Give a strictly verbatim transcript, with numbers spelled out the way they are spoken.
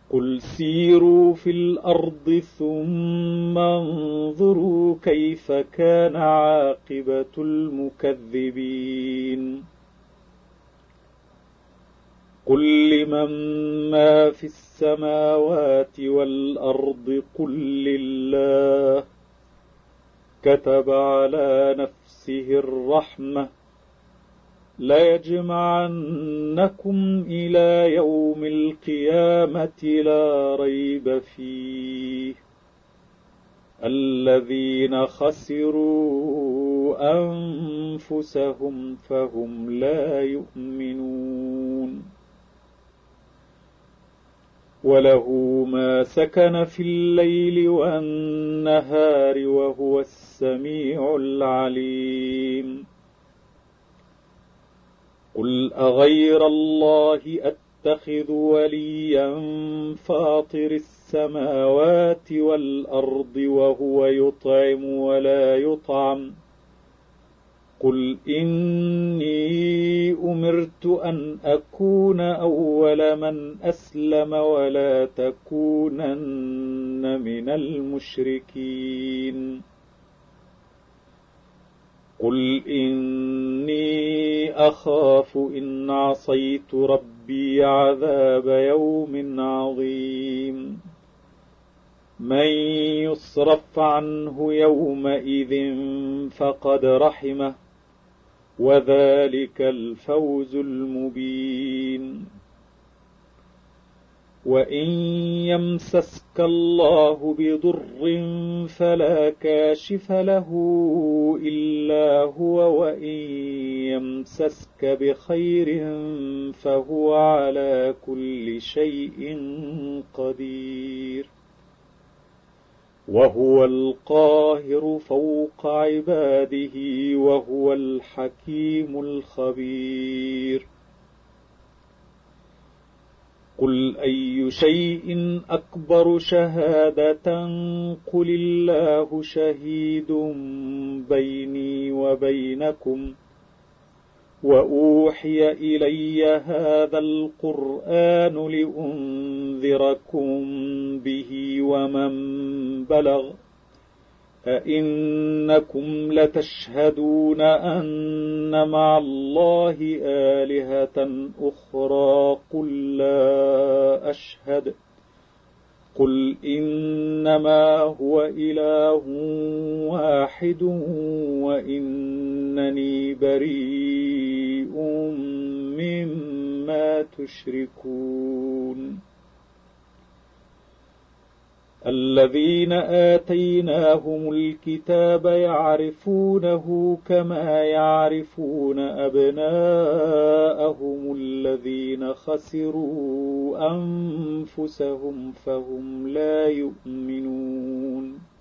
قل سيروا في الأرض ثم انظروا كيف كان عاقبة المكذبين. قل لمن ما في السماوات والأرض قل لله كتب على نفسه الرحمة ليجمعنكم إلى يوم القيامة لا ريب فيه الذين خسروا أنفسهم فهم لا يؤمنون. وله ما سكن في الليل والنهار وهو السميع العليم. قل أغير الله أتخذ وليا فاطر السماوات والأرض وهو يطعم ولا يطعم قل إني أمرت أن أكون أول من أسلم ولا تكونن من المشركين. قل إني أخاف إن عصيت ربي عذاب يوم عظيم. من يصرف عنه يومئذ فقد رحمه وذلك الفوز المبين. وإن يمسسك الله بضر فلا كاشف له إلا هو وإن يمسسك بخير فهو على كل شيء قدير وهو القاهر فوق عباده وهو الحكيم الخبير. قل أي شيء أكبر شهادة قل الله شهيد بيني وبينكم وأوحي إلي هذا القرآن لأنذركم به ومن بلغ أئنكم لتشهدون أن مع الله آلهة أخرى قل لا أشهد قل إنما هو إله واحد وإنني بريء مما تشركون. الذين آتيناهم الكتاب يعرفونه كما يعرفون أبناءهم الذين خسروا أنفسهم فهم لا يؤمنون.